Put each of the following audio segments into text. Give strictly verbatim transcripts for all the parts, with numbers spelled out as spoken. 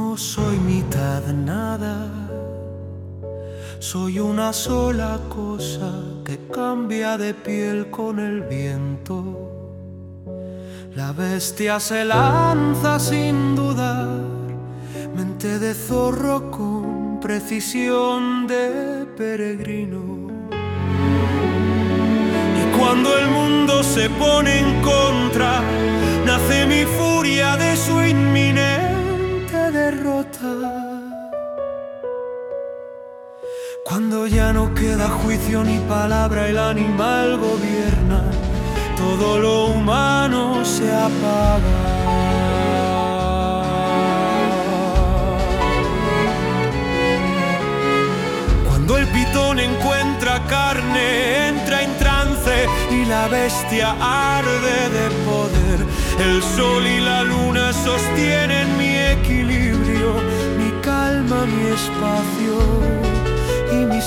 No soy mitad nada, soy una sola cosa que cambia de piel con el viento. La bestia se lanza sin dudar, mente de zorro con precisión de peregrino. Y cuando el mundo se pone en contra, nace mi furia de su inminente derrota. Cuando ya no queda juicio ni palabra, el animal gobierna, todo lo humano se apaga. Cuando el pitón encuentra carne, entra en trance y la bestia arde de poder. El sol y la luna sostienen mi equilibrio, mi calma, mi espacio y mi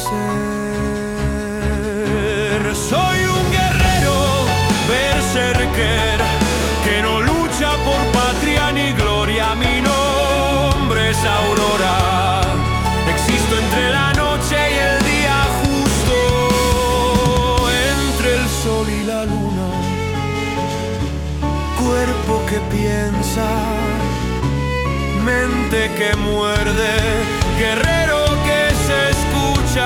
ser. Soy un guerrero berserker que no lucha por patria ni gloria. Mi nombre es Aurora. Existo entre la noche y el día, justo entre el sol y la luna. Cuerpo que piensa, mente que muerde, guerrero que se escucha,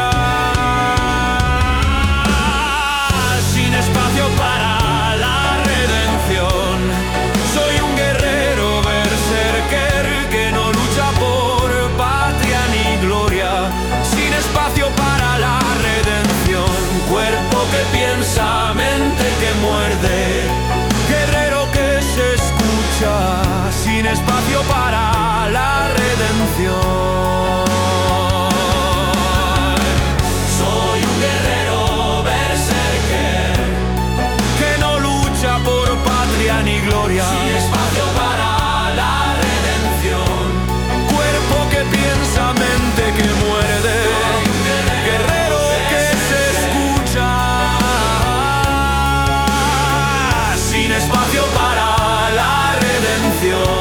sin espacio para la redención. Soy un guerrero berserker que no lucha por patria ni gloria, sin espacio para la redención. Cuerpo que piensa, mente que muerde, guerrero que se escucha, sin espacio para la redención. Soy un guerrero berserker que no lucha por patria ni gloria, sin espacio para la redención. Cuerpo que piensa, mente que muerde, guerrero que se escucha, sin espacio para la redención.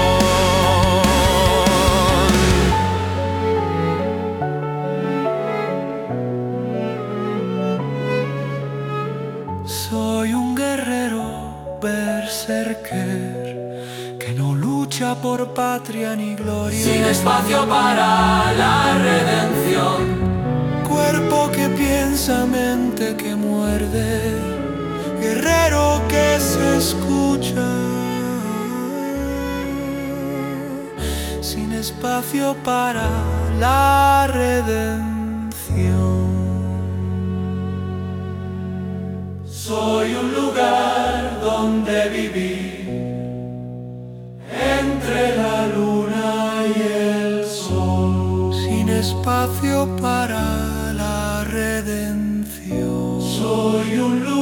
Soy un guerrero berserker que no lucha por patria ni gloria, sin espacio para la redención. Cuerpo que piensa, mente que muerde, guerrero que se escucha, sin espacio para la redención. Soy un lugar donde vivir, entre la luna y el sol, sin espacio para la redención. soy un lugar